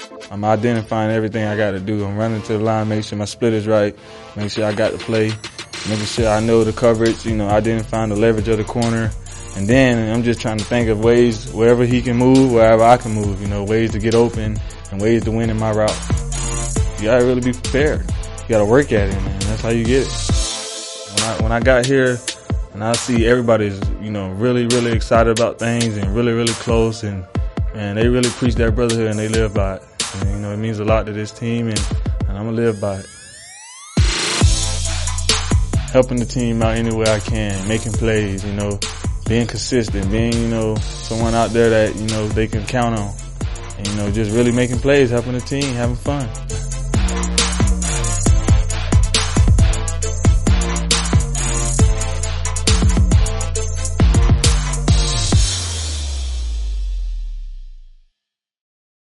I'm identifying everything I got to do. I'm running to the line, make sure my split is right, make sure I got the play, making sure I know the coverage, identifying the leverage of the corner. And then I'm just trying to think of ways, wherever he can move, wherever I can move, ways to get open and ways to win in my route. You gotta really be prepared. You gotta work at it, man. That's how you get it. When I got here and I see everybody's, really, really excited about things and really, really close and they really preach that brotherhood and they live by it. And, it means a lot to this team and I'm gonna live by it. Helping the team out any way I can, making plays, being consistent, being, someone out there that, they can count on. And, just really making plays, helping the team, having fun.